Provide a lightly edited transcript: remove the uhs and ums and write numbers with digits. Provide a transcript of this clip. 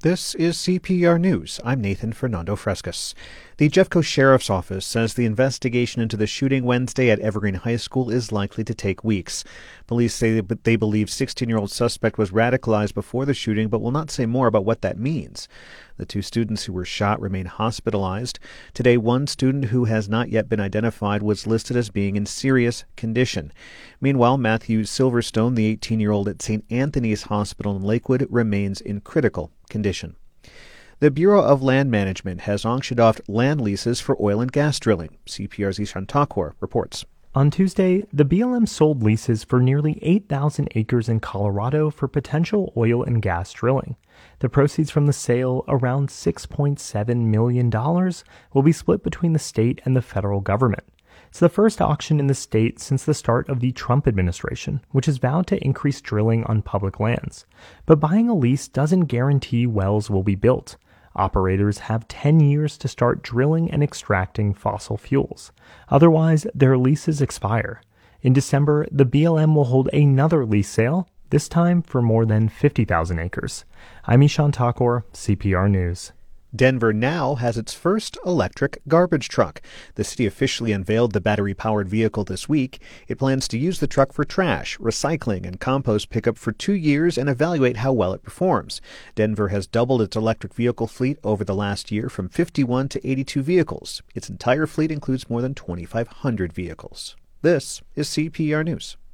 This is CPR News. I'm Nathan Fernando Frescas. The Jeffco Sheriff's Office says the investigation into the shooting Wednesday at Evergreen High School is likely to take weeks. Police say that they believe 16-year-old suspect was radicalized before the shooting, but will not say more about what that means. The two students who were shot remain hospitalized. Today, one student who has not yet been identified was listed as being in serious condition. Meanwhile, Matthew Silverstone, the 18-year-old at St. Anthony's Hospital in Lakewood, remains in critical condition. The Bureau of Land Management has auctioned off land leases for oil and gas drilling. CPR's Ishan Thakur reports. On Tuesday, the BLM sold leases for nearly 8,000 acres in Colorado for potential oil and gas drilling. The proceeds from the sale, around $6.7 million, will be split between the state and the federal government. It's the first auction in the state since the start of the Trump administration, which has vowed to increase drilling on public lands. But buying a lease doesn't guarantee wells will be built. Operators have 10 years to start drilling and extracting fossil fuels. Otherwise, their leases expire. In December, the BLM will hold another lease sale, this time for more than 50,000 acres. I'm Ishan Thakur, CPR News. Denver now has its first electric garbage truck. The city officially unveiled the battery-powered vehicle this week. It plans to use the truck for trash, recycling, and compost pickup for 2 years and evaluate how well it performs. Denver has doubled its electric vehicle fleet over the last year from 51 to 82 vehicles. Its entire fleet includes more than 2,500 vehicles. This is CPR News.